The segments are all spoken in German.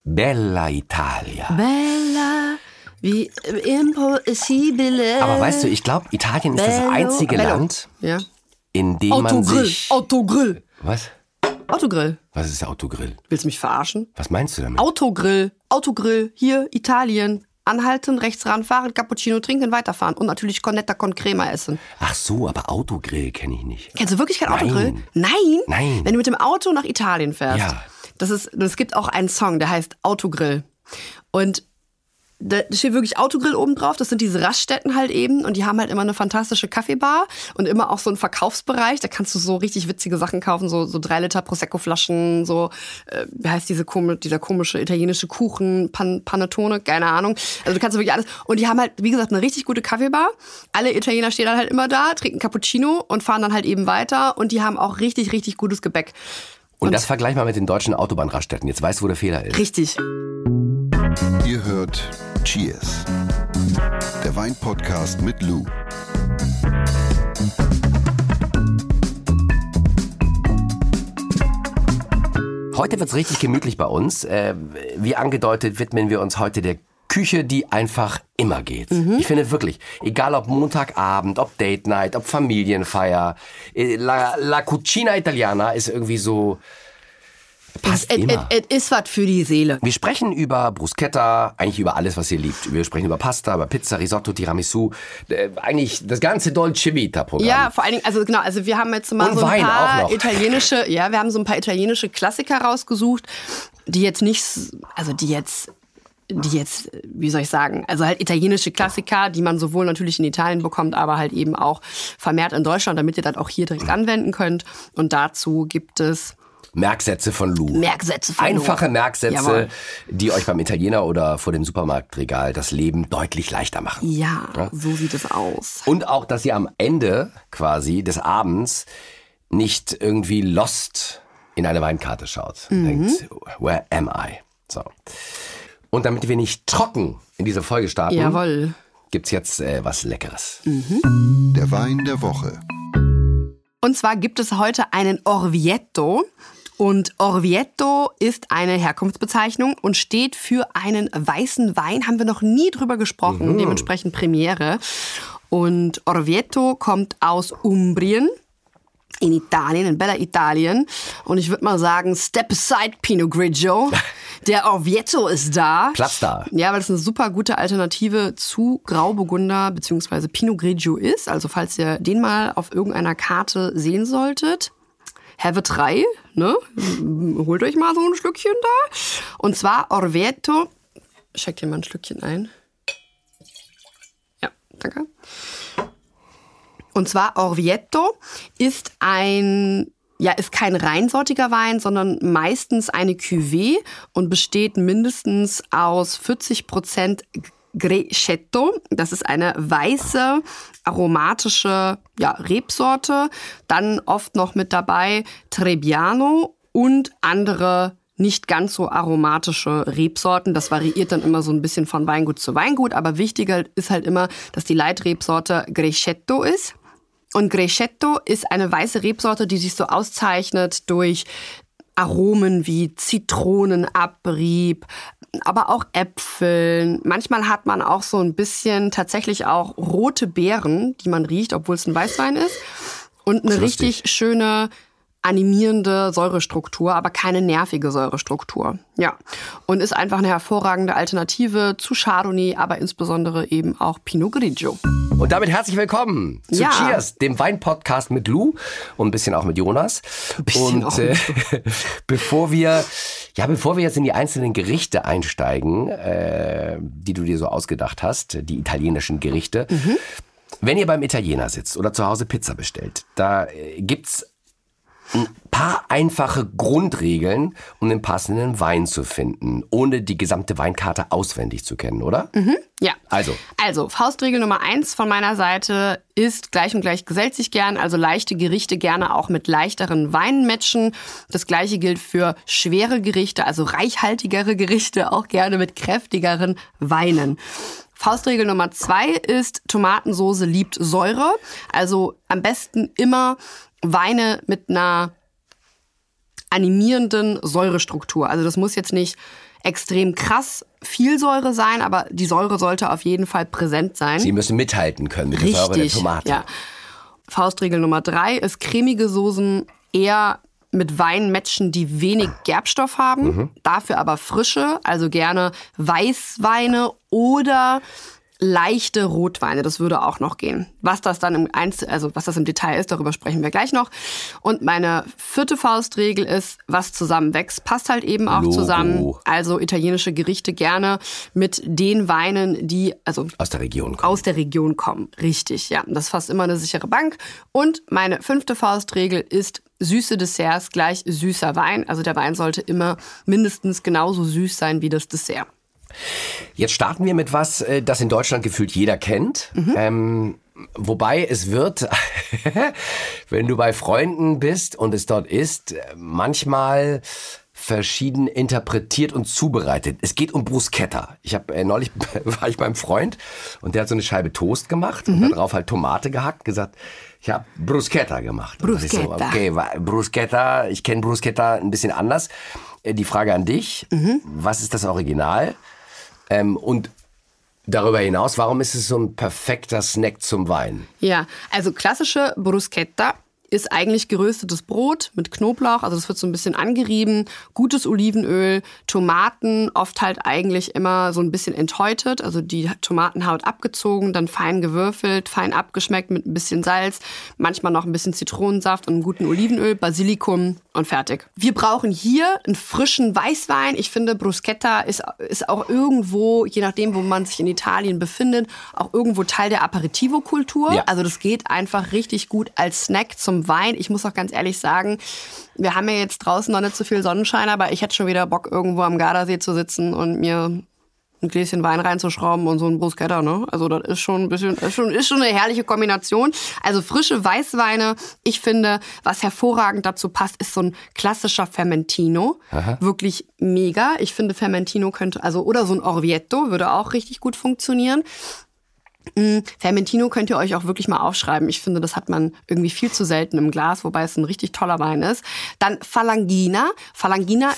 Bella Italia. Bella, wie impossibile. Aber weißt du, ich glaube, Italien ist das einzige Land, in dem man sich... Autogrill. Was? Autogrill. Was ist der Autogrill? Willst du mich verarschen? Was meinst du damit? Autogrill, hier, Italien. Anhalten, rechts ranfahren, Cappuccino trinken, weiterfahren. Und natürlich Cornetta con Crema essen. Ach so, aber Autogrill kenne ich nicht. Kennst du wirklich keinen Autogrill? Nein? Wenn du mit dem Auto nach Italien fährst. Ja. Es gibt auch einen Song, der heißt Autogrill. Und da steht wirklich Autogrill oben drauf. Das sind diese Raststätten halt eben. Und die haben halt immer eine fantastische Kaffeebar und immer auch so einen Verkaufsbereich. Da kannst du so richtig witzige Sachen kaufen. So 3 Liter Prosecco-Flaschen, so, wie heißt dieser komische italienische Kuchen, Panettone, keine Ahnung. Also du kannst wirklich alles. Und die haben halt, wie gesagt, eine richtig gute Kaffeebar. Alle Italiener stehen dann halt immer da, trinken Cappuccino und fahren dann halt eben weiter. Und die haben auch richtig, richtig gutes Gebäck. Und das vergleich mal mit den deutschen Autobahnraststätten. Jetzt weißt du, wo der Fehler ist. Richtig. Ihr hört Cheers, der Wein-Podcast mit Lou. Heute wird's richtig gemütlich bei uns. Wie angedeutet widmen wir uns heute der Küche, die einfach immer geht. Ich finde wirklich, egal ob Montagabend, ob Date Night, ob Familienfeier, la Cucina Italiana ist irgendwie so... Passt immer. Es ist was für die Seele. Wir sprechen über Bruschetta, eigentlich über alles, was ihr liebt. Wir sprechen über Pasta, über Pizza, Risotto, Tiramisu, eigentlich das ganze Dolce Vita-Programm. Ja, vor allen Dingen, also wir haben jetzt mal und so ein Wein paar auch noch. wir haben so ein paar italienische Klassiker rausgesucht, die jetzt, wie soll ich sagen, also halt italienische Klassiker, die man sowohl natürlich in Italien bekommt, aber halt eben auch vermehrt in Deutschland, damit ihr das auch hier direkt anwenden könnt. Und dazu gibt es Merksätze von Lou. Einfache Merksätze, Jawohl. die euch beim Italiener oder vor dem Supermarktregal das Leben deutlich leichter machen. Ja, so sieht es aus. Und auch, dass ihr am Ende quasi des Abends nicht irgendwie lost in eine Weinkarte schaut. Denkt, where am I? So. Und damit wir nicht trocken in diese Folge starten, Jawohl. gibt's jetzt was Leckeres. Der Wein der Woche. Und zwar gibt es heute einen Orvieto. Und Orvieto ist eine Herkunftsbezeichnung und steht für einen weißen Wein. Haben wir noch nie drüber gesprochen, dementsprechend Premiere. Und Orvieto kommt aus Umbrien. In Italien, in Bella Italien. Und ich würde mal sagen, step aside, Pinot Grigio. Der Orvieto ist da. Platz da. Ja, weil es eine super gute Alternative zu Grauburgunder bzw. Pinot Grigio ist. Also falls ihr den mal auf irgendeiner Karte sehen solltet, have 3, ne? Holt euch mal so ein Schlückchen da. Und zwar Orvieto. Check dir mal ein Schlückchen ein. Ja, danke. Und zwar Orvieto ist ist kein reinsortiger Wein, sondern meistens eine Cuvée und besteht mindestens aus 40% Grechetto. Das ist eine weiße, aromatische Rebsorte. Dann oft noch mit dabei Trebbiano und andere nicht ganz so aromatische Rebsorten. Das variiert dann immer so ein bisschen von Weingut zu Weingut. Aber wichtiger ist halt immer, dass die Leitrebsorte Grechetto ist. Und Grechetto ist eine weiße Rebsorte, die sich so auszeichnet durch Aromen wie Zitronenabrieb, aber auch Äpfeln. Manchmal hat man auch so ein bisschen tatsächlich auch rote Beeren, die man riecht, obwohl es ein Weißwein ist. Und eine richtig schöne animierende Säurestruktur, aber keine nervige Säurestruktur. Ja, und ist einfach eine hervorragende Alternative zu Chardonnay, aber insbesondere eben auch Pinot Grigio. Und damit herzlich willkommen zu Cheers, dem Wein-Podcast mit Lou und ein bisschen auch mit Jonas. Bevor wir jetzt in die einzelnen Gerichte einsteigen, die du dir so ausgedacht hast, die italienischen Gerichte, wenn ihr beim Italiener sitzt oder zu Hause Pizza bestellt, da gibt's ein paar einfache Grundregeln, um den passenden Wein zu finden, ohne die gesamte Weinkarte auswendig zu kennen, oder? Ja. Also, Faustregel Nummer 1 von meiner Seite ist gleich und gleich gesellt sich gern. Also leichte Gerichte gerne auch mit leichteren Weinen matchen. Das Gleiche gilt für schwere Gerichte, also reichhaltigere Gerichte, auch gerne mit kräftigeren Weinen. Faustregel Nummer 2 ist, Tomatensoße liebt Säure. Also am besten immer Weine mit einer animierenden Säurestruktur. Also das muss jetzt nicht extrem krass viel Säure sein, aber die Säure sollte auf jeden Fall präsent sein. Sie müssen mithalten können mit der Säure der Tomate. Ja. Faustregel Nummer 3 ist cremige Soßen eher mit Weinen matchen, die wenig Gerbstoff haben, dafür aber frische, also gerne Weißweine oder leichte Rotweine, das würde auch noch gehen. Was das dann was das im Detail ist, darüber sprechen wir gleich noch. Und meine 4. Faustregel ist, was zusammenwächst, passt halt eben auch zusammen. Also italienische Gerichte gerne mit den Weinen, die aus der Region kommen. Richtig, ja. Das ist fast immer eine sichere Bank. Und meine 5. Faustregel ist, süße Desserts gleich süßer Wein. Also der Wein sollte immer mindestens genauso süß sein wie das Dessert. Jetzt starten wir mit was, das in Deutschland gefühlt jeder kennt. Wobei es wird, wenn du bei Freunden bist und es dort ist, manchmal verschieden interpretiert und zubereitet. Es geht um Bruschetta. Neulich war ich beim Freund und der hat so eine Scheibe Toast gemacht und darauf halt Tomate gehackt, gesagt, ich habe Bruschetta gemacht. Bruschetta. So, okay, Bruschetta, ich kenne Bruschetta ein bisschen anders. Die Frage an dich, was ist das Original? Und darüber hinaus, warum ist es so ein perfekter Snack zum Wein? Ja, also klassische Bruschetta ist eigentlich geröstetes Brot mit Knoblauch, also das wird so ein bisschen angerieben, gutes Olivenöl, Tomaten, oft halt eigentlich immer so ein bisschen enthäutet, also die Tomatenhaut abgezogen, dann fein gewürfelt, fein abgeschmeckt mit ein bisschen Salz, manchmal noch ein bisschen Zitronensaft und einem guten Olivenöl, Basilikum und fertig. Wir brauchen hier einen frischen Weißwein. Ich finde, Bruschetta ist auch irgendwo, je nachdem, wo man sich in Italien befindet, auch irgendwo Teil der Aperitivo-Kultur. Ja. Also das geht einfach richtig gut als Snack zum Wein. Ich muss auch ganz ehrlich sagen, wir haben ja jetzt draußen noch nicht so viel Sonnenschein, aber ich hätte schon wieder Bock, irgendwo am Gardasee zu sitzen und mir ein Gläschen Wein reinzuschrauben und so ein Bruschetta, ne? Also das ist schon ein bisschen, ist schon eine herrliche Kombination. Also frische Weißweine. Ich finde, was hervorragend dazu passt, ist so ein klassischer Fermentino. Aha. Wirklich mega. Ich finde, Fermentino oder so ein Orvieto würde auch richtig gut funktionieren. Fermentino könnt ihr euch auch wirklich mal aufschreiben. Ich finde, das hat man irgendwie viel zu selten im Glas, wobei es ein richtig toller Wein ist. Dann Falangina. Falangina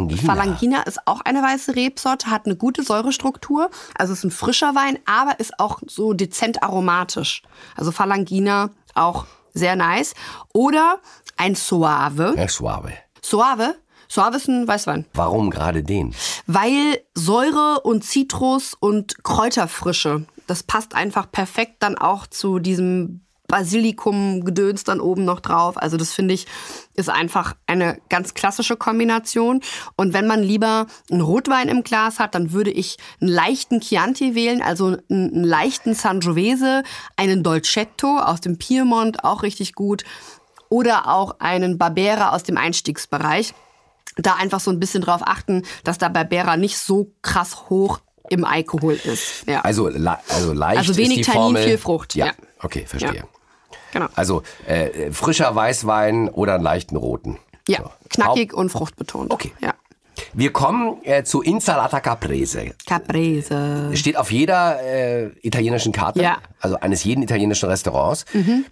ist auch eine weiße Rebsorte, hat eine gute Säurestruktur. Also ist ein frischer Wein, aber ist auch so dezent aromatisch. Also Falangina auch sehr nice. Oder ein Soave. Ja, Soave. Soave ist ein Weißwein. Warum gerade den? Weil Säure und Zitrus und Kräuterfrische, das passt einfach perfekt dann auch zu diesem Basilikum-Gedöns dann oben noch drauf. Also das finde ich, ist einfach eine ganz klassische Kombination. Und wenn man lieber einen Rotwein im Glas hat, dann würde ich einen leichten Chianti wählen, also einen leichten Sangiovese, einen Dolcetto aus dem Piemont, auch richtig gut. Oder auch einen Barbera aus dem Einstiegsbereich. Da einfach so ein bisschen drauf achten, dass der Barbera nicht so krass hoch im Alkohol ist. Ja. Also leicht also wenig ist die Tannin, Formel. viel Frucht. Ja, okay, verstehe. Ja. Genau. Also frischer Weißwein oder einen leichten roten. Ja, so. Knackig und fruchtbetont. Okay. Ja. Wir kommen zu Insalata Caprese. Caprese. Steht auf jeder italienischen Karte, also eines jeden italienischen Restaurants.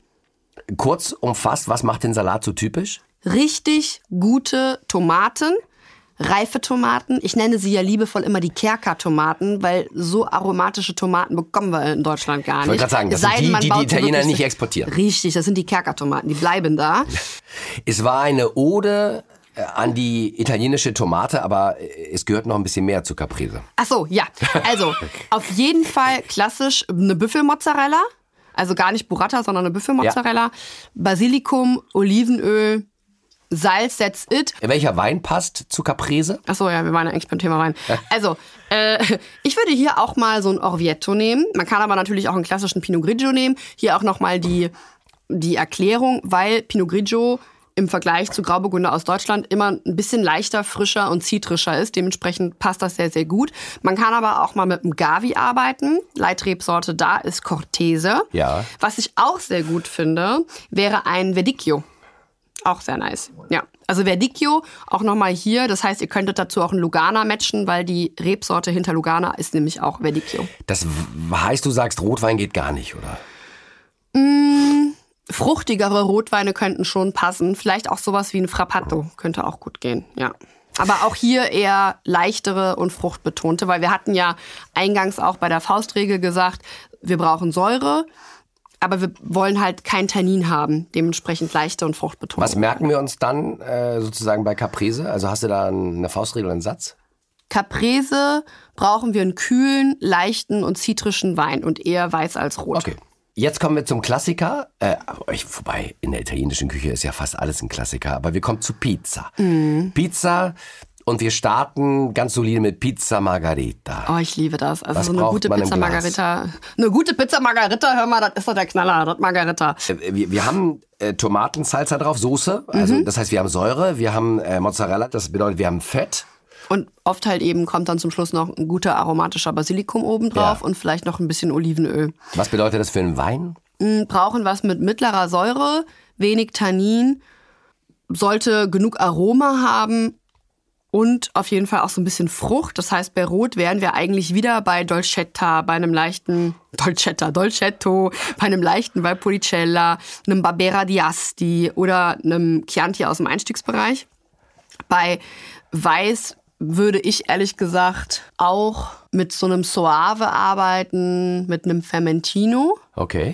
Kurz umfasst, was macht den Salat so typisch? Richtig gute Tomaten, reife Tomaten. Ich nenne sie ja liebevoll immer die Kerker-Tomaten, weil so aromatische Tomaten bekommen wir in Deutschland gar nicht. Ich wollte gerade sagen, das sind die Italiener nicht exportieren. Richtig, das sind die Kerker-Tomaten, die bleiben da. Es war eine Ode an die italienische Tomate, aber es gehört noch ein bisschen mehr zu Caprese. Ach so, ja. Also auf jeden Fall klassisch eine Büffelmozzarella. Also gar nicht Burrata, sondern eine Büffelmozzarella. Ja. Basilikum, Olivenöl, Salz, that's it. Welcher Wein passt zu Caprese? Achso, ja, wir waren ja eigentlich beim Thema Wein. Also, ich würde hier auch mal so ein Orvieto nehmen. Man kann aber natürlich auch einen klassischen Pinot Grigio nehmen. Hier auch nochmal die Erklärung, weil Pinot Grigio im Vergleich zu Grauburgunder aus Deutschland immer ein bisschen leichter, frischer und zitrischer ist. Dementsprechend passt das sehr, sehr gut. Man kann aber auch mal mit einem Gavi arbeiten. Leitrebsorte da ist Cortese. Ja. Was ich auch sehr gut finde, wäre ein Verdicchio. Auch sehr nice. Ja, also Verdicchio auch nochmal hier. Das heißt, ihr könntet dazu auch einen Lugana matchen, weil die Rebsorte hinter Lugana ist nämlich auch Verdicchio. Das heißt, du sagst, Rotwein geht gar nicht, oder? Fruchtigere Rotweine könnten schon passen. Vielleicht auch sowas wie ein Frappato könnte auch gut gehen, ja. Aber auch hier eher leichtere und fruchtbetonte, weil wir hatten ja eingangs auch bei der Faustregel gesagt, wir brauchen Säure, aber wir wollen halt kein Tannin haben, dementsprechend leichte und fruchtbetonte. Was merken wir uns dann sozusagen bei Caprese? Also hast du da eine Faustregel, einen Satz? Caprese brauchen wir einen kühlen, leichten und zitrischen Wein und eher weiß als rot. Okay. Jetzt kommen wir zum Klassiker. Wobei, in der italienischen Küche ist ja fast alles ein Klassiker. Aber wir kommen zu Pizza. Pizza und wir starten ganz solide mit Pizza Margherita. Oh, ich liebe das. Also Was so eine braucht gute man im Pizza Glas? Margherita. Eine gute Pizza Margherita, hör mal, das ist doch der Knaller, das Margherita. Wir haben Tomatensalsa drauf, Soße. Also das heißt, wir haben Säure, wir haben Mozzarella. Das bedeutet, wir haben Fett. Und oft halt eben kommt dann zum Schluss noch ein guter aromatischer Basilikum oben drauf und vielleicht noch ein bisschen Olivenöl. Was bedeutet das für einen Wein? Brauchen was mit mittlerer Säure, wenig Tannin, sollte genug Aroma haben und auf jeden Fall auch so ein bisschen Frucht. Das heißt, bei Rot wären wir eigentlich wieder bei Dolcetta, bei einem leichten Dolcetto, bei einem leichten Valpolicella, einem Barbera di Asti oder einem Chianti aus dem Einstiegsbereich. Bei Weiß würde ich ehrlich gesagt auch mit so einem Soave arbeiten, mit einem Fermentino. Okay.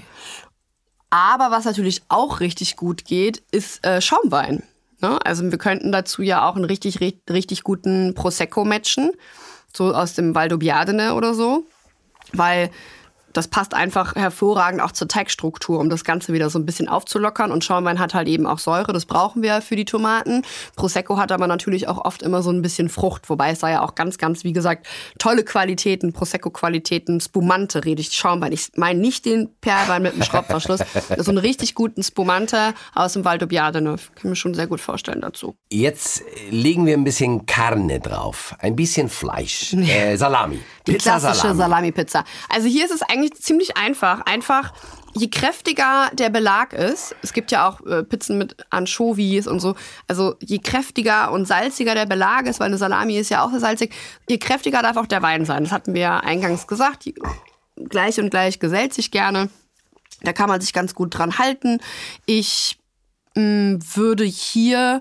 Aber was natürlich auch richtig gut geht, ist Schaumwein. Ne? Also wir könnten dazu ja auch einen richtig guten Prosecco matchen, so aus dem Valdobbiadene oder so, weil das passt einfach hervorragend auch zur Teigstruktur, um das Ganze wieder so ein bisschen aufzulockern. Und Schaumwein hat halt eben auch Säure, das brauchen wir für die Tomaten. Prosecco hat aber natürlich auch oft immer so ein bisschen Frucht, wobei es da ja auch ganz, wie gesagt, tolle Qualitäten, Prosecco-Qualitäten, Spumante rede ich, Schaumwein. Ich meine nicht den Perlwein mit dem Schraubverschluss, so einen richtig guten Spumante aus dem Valdobbiadene. Kann ich mir schon sehr gut vorstellen dazu. Jetzt legen wir ein bisschen Carne drauf, ein bisschen Fleisch, Salami. Die klassische Salami-Pizza. Also hier ist es eigentlich ziemlich einfach. Einfach, je kräftiger der Belag ist, es gibt ja auch Pizzen mit Anchovies und so, also je kräftiger und salziger der Belag ist, weil eine Salami ist ja auch sehr salzig, je kräftiger darf auch der Wein sein. Das hatten wir ja eingangs gesagt. Gleich und gleich gesellt sich gerne. Da kann man sich ganz gut dran halten. Ich würde hier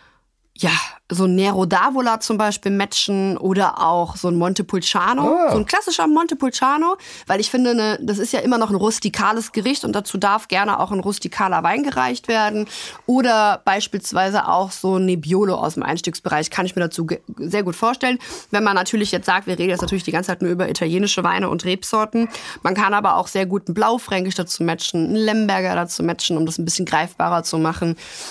so ein Nero d'Avola zum Beispiel matchen oder auch so ein Montepulciano, so ein klassischer Montepulciano, weil ich finde, das ist ja immer noch ein rustikales Gericht und dazu darf gerne auch ein rustikaler Wein gereicht werden oder beispielsweise auch so ein Nebbiolo aus dem Einstiegsbereich, kann ich mir dazu sehr gut vorstellen. Wenn man natürlich jetzt sagt, wir reden jetzt natürlich die ganze Zeit nur über italienische Weine und Rebsorten, man kann aber auch sehr gut einen Blaufränkisch dazu matchen, einen Lemberger dazu matchen, um das ein bisschen greifbarer zu machen.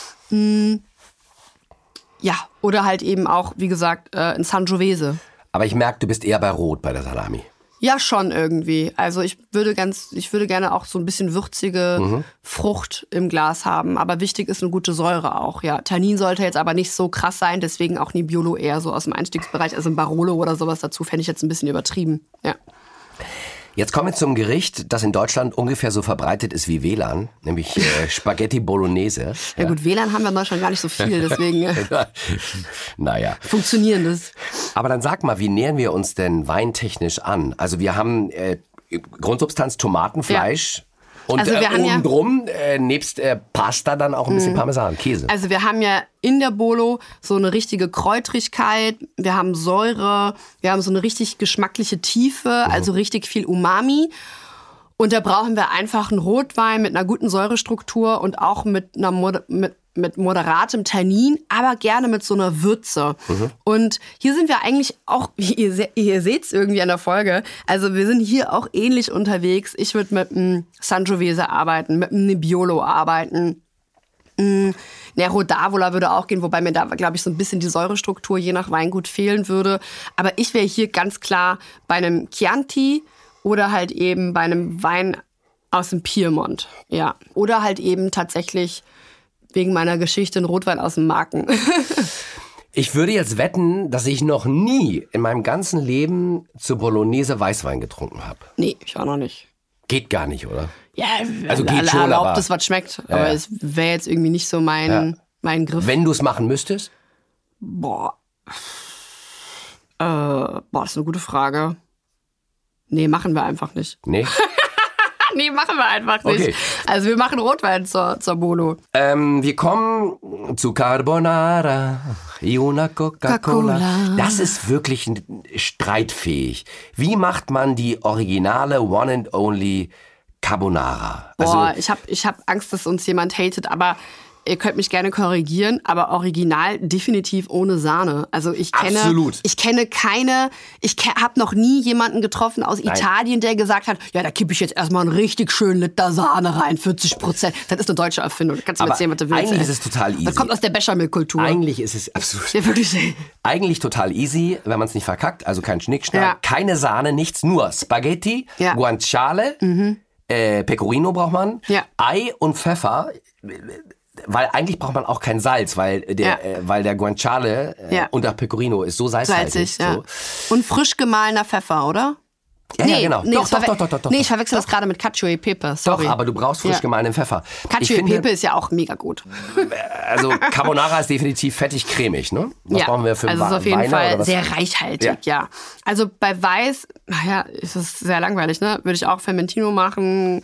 Ja, oder halt eben auch, wie gesagt, ein Sangiovese. Aber ich merke, du bist eher bei Rot bei der Salami. Ja, schon irgendwie. Also ich würde gerne auch so ein bisschen würzige Frucht im Glas haben. Aber wichtig ist eine gute Säure auch, ja. Tannin sollte jetzt aber nicht so krass sein, deswegen auch Nebbiolo eher so aus dem Einstiegsbereich. Also ein Barolo oder sowas dazu fände ich jetzt ein bisschen übertrieben, ja. Jetzt kommen wir zum Gericht, das in Deutschland ungefähr so verbreitet ist wie WLAN, nämlich Spaghetti Bolognese. Ja gut, WLAN haben wir in Deutschland gar nicht so viel, deswegen naja. Funktionierendes. Aber dann sag mal, wie nähern wir uns denn weintechnisch an? Also wir haben Grundsubstanz Tomatenfleisch. Und also wir haben obendrum, nebst Pasta dann auch ein bisschen Parmesan, Käse. Also wir haben ja in der Bolo so eine richtige Kräutrigkeit, wir haben Säure, wir haben so eine richtig geschmackliche Tiefe, also richtig viel Umami. Und da brauchen wir einfach einen Rotwein mit einer guten Säurestruktur und auch mit einer mit moderatem Tannin, aber gerne mit so einer Würze. Und hier sind wir eigentlich auch, ihr seht es irgendwie an der Folge, also wir sind hier auch ähnlich unterwegs. Ich würde mit einem Sangiovese arbeiten, mit einem Nebbiolo arbeiten. Nero d'Avola würde auch gehen, wobei mir da, glaube ich, so ein bisschen die Säurestruktur je nach Weingut fehlen würde. Aber ich wäre hier ganz klar bei einem Chianti oder halt eben bei einem Wein aus dem Piemont. Ja. Oder halt eben tatsächlich wegen meiner Geschichte ein Rotwein aus dem Marken. Ich würde jetzt wetten, dass ich noch nie in meinem ganzen Leben zur Bolognese Weißwein getrunken habe. Nee, ich auch noch nicht. Geht gar nicht, oder? Ja, also geht schon, aber das was schmeckt. Aber es wäre jetzt irgendwie nicht so mein Griff. Wenn du es machen müsstest? Boah, das ist eine gute Frage. Nee, machen wir einfach nicht. Nee? Nee, machen wir einfach nicht. Okay. Also wir machen Rotwein zur Bolo. Wir kommen zu Carbonara, una Coca-Cola. Das ist wirklich streitfähig. Wie macht man die originale One and Only Carbonara? Boah, ich hab Angst, dass uns jemand hatet, aber ihr könnt mich gerne korrigieren, aber original definitiv ohne Sahne. Also ich habe noch nie jemanden getroffen aus Italien, der gesagt hat, ja, da kippe ich jetzt erstmal einen richtig schönen Liter Sahne rein, 40%. Das ist eine deutsche Erfindung. Kannst du mir erzählen, was du willst. Eigentlich ist es total easy. Das kommt aus der Bechamel-Kultur. Eigentlich ist es absolut. Ja, wirklich. Eigentlich total easy, wenn man es nicht verkackt. Also kein Schnickschnack, keine Sahne, nichts, nur Spaghetti, Guanciale, Pecorino braucht man, Ei und Pfeffer. Weil eigentlich braucht man auch kein Salz, weil der Guanciale und der Pecorino ist so salzhaltig. So. Und frisch gemahlener Pfeffer, oder? Ja, genau. Doch. Nee, ich verwechsel das gerade mit Cacio e Pepe. Sorry. Doch, aber du brauchst frisch gemahlenen Pfeffer. Cacio e Pepe ist ja auch mega gut. Also Carbonara ist definitiv fettig-cremig, ne? Was brauchen wir für also Weine? Also auf jeden Fall oder was? sehr reichhaltig, ja. Also bei Weiß, ist es sehr langweilig, ne? Würde ich auch Fermentino machen,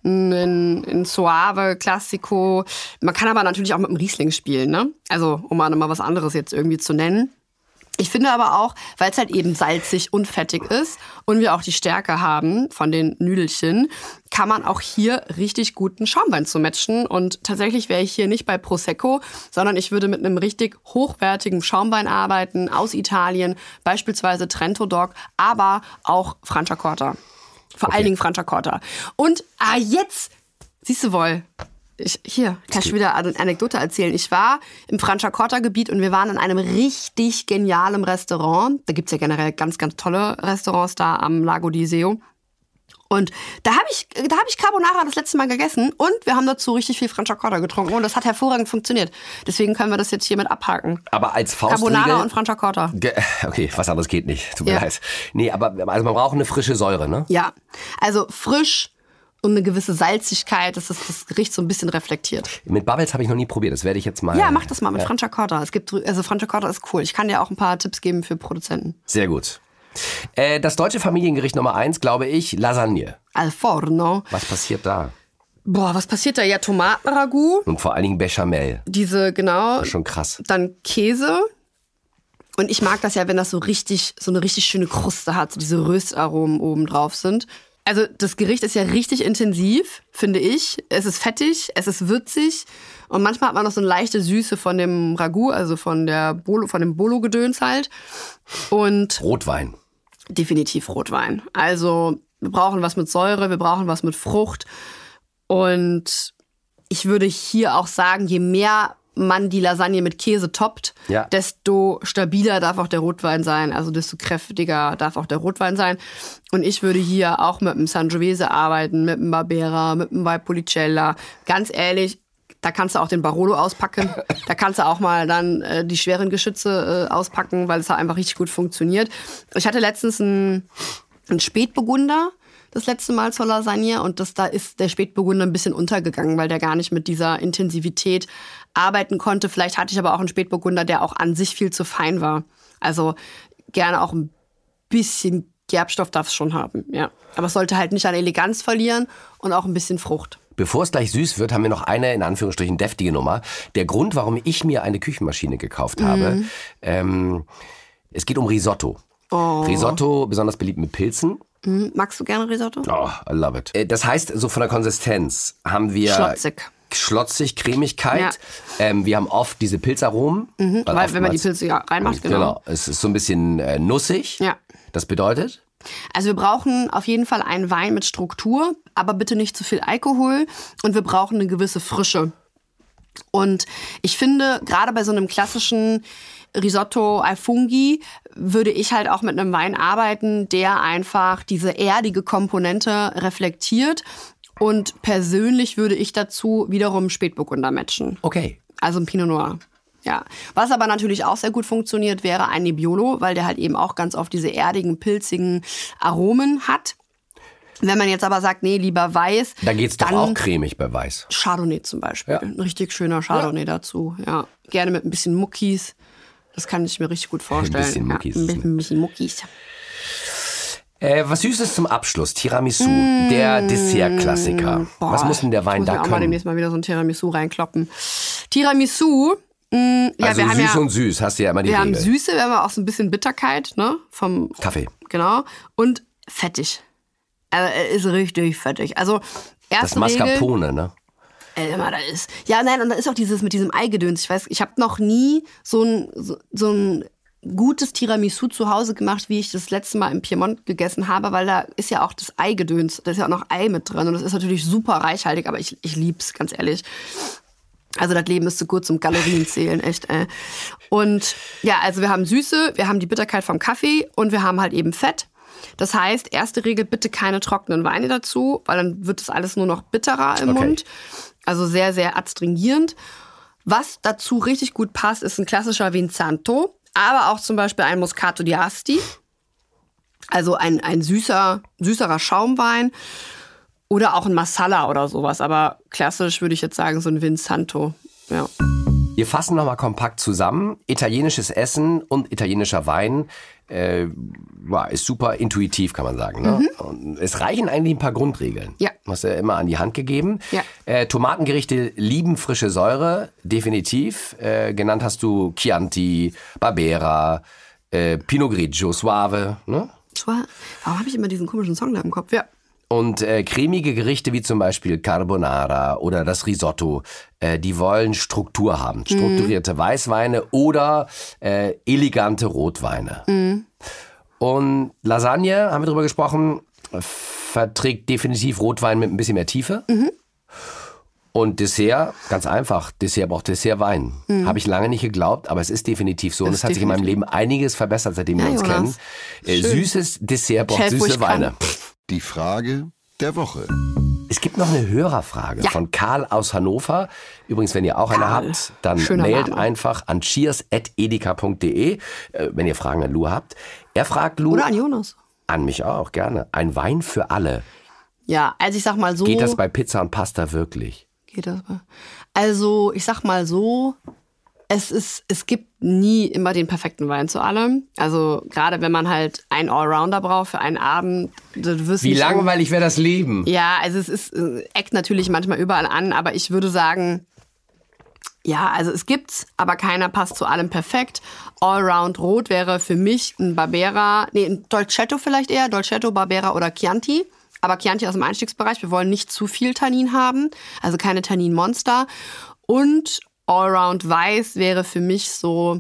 ein Soave, Classico. Man kann aber natürlich auch mit dem Riesling spielen, ne? Also um mal was anderes jetzt irgendwie zu nennen. Ich finde aber auch, weil es halt eben salzig und fettig ist und wir auch die Stärke haben von den Nüdelchen, kann man auch hier richtig guten Schaumwein zu matchen. Und tatsächlich wäre ich hier nicht bei Prosecco, sondern ich würde mit einem richtig hochwertigen Schaumwein arbeiten aus Italien, beispielsweise Trento Doc, aber auch Franciacorta. Vor allen Dingen Franciacorta. Und jetzt, siehst du wohl, kann ich wieder eine Anekdote erzählen. Ich war im Franciacorta-Gebiet und wir waren in einem richtig genialen Restaurant. Da gibt's ja generell ganz, ganz tolle Restaurants da am Lago di Seo. Und da hab ich Carbonara das letzte Mal gegessen und wir haben dazu richtig viel Franciacorta getrunken und das hat hervorragend funktioniert. Deswegen können wir das jetzt hiermit abhaken. Aber als Faustregel... Carbonara und Franciacorta. Okay, was anderes geht nicht. Tut mir leid. Nee, aber also man braucht eine frische Säure, ne? Ja, also frisch und eine gewisse Salzigkeit, dass das Gericht so ein bisschen reflektiert. Mit Bubbles habe ich noch nie probiert, das werde ich jetzt mal... Ja, mach das mal mit Franciacorta. Franciacorta ist cool. Ich kann dir auch ein paar Tipps geben für Produzenten. Sehr gut. Das deutsche Familiengericht Nummer 1, glaube ich, Lasagne. Al forno. Was passiert da? Was passiert da? Ja, Tomatenragout. Und vor allen Dingen Bechamel. Genau. Das ist schon krass. Dann Käse. Und ich mag das ja, wenn das so eine richtig schöne Kruste hat, so diese Röstaromen oben drauf sind. Also das Gericht ist ja richtig intensiv, finde ich. Es ist fettig, es ist würzig und manchmal hat man noch so eine leichte Süße von dem Ragout, also von dem Bolo-Gedöns halt. Und Rotwein. Definitiv Rotwein. Also wir brauchen was mit Säure, wir brauchen was mit Frucht. Und ich würde hier auch sagen, je mehr man die Lasagne mit Käse toppt, desto stabiler darf auch der Rotwein sein, also desto kräftiger darf auch der Rotwein sein. Und ich würde hier auch mit dem Sangiovese arbeiten, mit dem Barbera, mit dem Valpolicella. Ganz ehrlich, da kannst du auch den Barolo auspacken. Da kannst du auch mal dann die schweren Geschütze auspacken, weil es da einfach richtig gut funktioniert. Ich hatte letztens einen Spätburgunder das letzte Mal zur Lasagne und da ist der Spätburgunder ein bisschen untergegangen, weil der gar nicht mit dieser Intensivität arbeiten konnte. Vielleicht hatte ich aber auch einen Spätburgunder, der auch an sich viel zu fein war. Also gerne auch ein bisschen Gerbstoff darf es schon haben, ja. Aber es sollte halt nicht an Eleganz verlieren und auch ein bisschen Frucht. Bevor es gleich süß wird, haben wir noch eine, in Anführungsstrichen, deftige Nummer. Der Grund, warum ich mir eine Küchenmaschine gekauft habe, es geht um Risotto. Oh. Risotto, besonders beliebt mit Pilzen. Magst du gerne Risotto? Oh, I love it. Das heißt, so von der Konsistenz haben wir... Schlotzig, Cremigkeit. Ja. Wir haben oft diese Pilzaromen. Weil wenn man die Pilze reinmacht, genau. Es ist so ein bisschen nussig. Ja. Das bedeutet? Also wir brauchen auf jeden Fall einen Wein mit Struktur, aber bitte nicht zu viel Alkohol. Und wir brauchen eine gewisse Frische. Und ich finde, gerade bei so einem klassischen Risotto ai funghi würde ich halt auch mit einem Wein arbeiten, der einfach diese erdige Komponente reflektiert. Und persönlich würde ich dazu wiederum Spätburgunder matchen. Okay. Also ein Pinot Noir. Ja. Was aber natürlich auch sehr gut funktioniert, wäre ein Nebbiolo, weil der halt eben auch ganz oft diese erdigen, pilzigen Aromen hat. Wenn man jetzt aber sagt, nee, lieber Weiß. Da geht's doch auch cremig bei Weiß. Chardonnay zum Beispiel. Ja. Ein richtig schöner Chardonnay dazu. Ja. Gerne mit ein bisschen Muckis. Das kann ich mir richtig gut vorstellen. Ein bisschen Muckis. Ja, ein bisschen Muckis. Was Süßes zum Abschluss. Tiramisu, der Dessert-Klassiker. Was muss denn der Wein da Ich muss mir auch mal können? demnächst mal wieder so ein Tiramisu reinkloppen. Tiramisu, ja, Also wir haben süß ja, und süß, hast du ja immer die wir haben Regel. Süße, wir haben auch so ein bisschen Bitterkeit, ne? Vom Kaffee. Genau. Und fettig. Also, er ist richtig fettig. Also, Das erste Regel. Mascarpone, ne? Immer da ist. Ja, nein, und da ist auch dieses mit diesem Eigedöns. Ich weiß, ich habe noch nie so ein gutes Tiramisu zu Hause gemacht, wie ich das letzte Mal im Piemont gegessen habe, weil da ist ja auch das Eigedöns. Da ist ja auch noch Ei mit drin und das ist natürlich super reichhaltig, aber ich lieb's, ganz ehrlich. Also das Leben ist zu kurz zum Kalorien zählen, echt. Und ja, also wir haben Süße, wir haben die Bitterkeit vom Kaffee und wir haben halt eben Fett. Das heißt, erste Regel, bitte keine trockenen Weine dazu, weil dann wird das alles nur noch bitterer im Mund. Also sehr, sehr adstringierend. Was dazu richtig gut passt, ist ein klassischer Vinsanto, aber auch zum Beispiel ein Moscato di Asti. Also ein süßerer Schaumwein. Oder auch ein Marsala oder sowas. Aber klassisch würde ich jetzt sagen, so ein Vinsanto. Ja. Wir fassen nochmal kompakt zusammen. Italienisches Essen und italienischer Wein ist super intuitiv, kann man sagen. Ne? Und es reichen eigentlich ein paar Grundregeln. Ja. Hast du ja immer an die Hand gegeben. Ja. Tomatengerichte lieben frische Säure, definitiv. Genannt hast du Chianti, Barbera, Pinot Grigio, Soave. Ne? Warum habe ich immer diesen komischen Song da im Kopf? Ja. Und cremige Gerichte wie zum Beispiel Carbonara oder das Risotto, die wollen Struktur haben. Strukturierte Weißweine oder elegante Rotweine. Und Lasagne, haben wir drüber gesprochen, verträgt definitiv Rotwein mit ein bisschen mehr Tiefe. Und Dessert, ganz einfach, Dessert braucht Dessertwein. Habe ich lange nicht geglaubt, aber es ist definitiv so. Und es hat sich in meinem Leben einiges verbessert, seitdem wir uns kennen. Süßes Dessert braucht süße Weine. Die Frage der Woche. Es gibt noch eine Hörerfrage von Karl aus Hannover. Übrigens, wenn ihr auch eine habt, dann mailt einfach an cheers@edeka.de, wenn ihr Fragen an Lou habt. Er fragt Lou. Oder an Jonas. An mich auch, gerne. Ein Wein für alle. Ja, also ich sag mal so. Geht das bei Pizza und Pasta wirklich? Geht das bei? Also ich sag mal so, es gibt nie immer den perfekten Wein zu allem. Also gerade wenn man halt einen Allrounder braucht für einen Abend. Wie langweilig wäre das Leben? Ja, also es eckt natürlich manchmal überall an, aber ich würde sagen, ja, also es gibt's, aber keiner passt zu allem perfekt. Allround Rot wäre für mich ein Barbera, ein Dolcetto vielleicht eher, Dolcetto, Barbera oder Chianti. Aber Chianti aus dem Einstiegsbereich, wir wollen nicht zu viel Tannin haben, also keine Tanninmonster. Und Allround Weiß wäre für mich so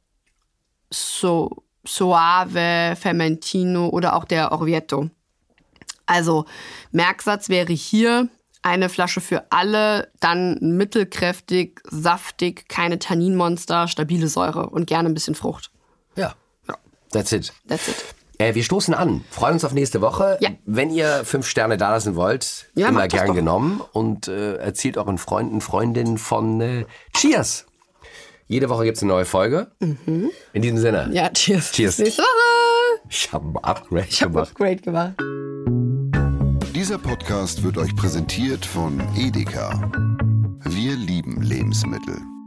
Soave, Fermentino oder auch der Orvieto. Also Merksatz wäre hier eine Flasche für alle, dann mittelkräftig, saftig, keine Tanninmonster, stabile Säure und gerne ein bisschen Frucht. Ja. That's it. That's it. Wir stoßen an, freuen uns auf nächste Woche. Ja. Wenn ihr 5 Sterne dalassen wollt, immer gern genommen. Und erzählt euren Freunden, Freundinnen von Cheers. Jede Woche gibt es eine neue Folge. In diesem Sinne. Ja, cheers. Cheers. Nächste Woche. Ich habe ein Upgrade gemacht. Dieser Podcast wird euch präsentiert von Edeka. Wir lieben Lebensmittel.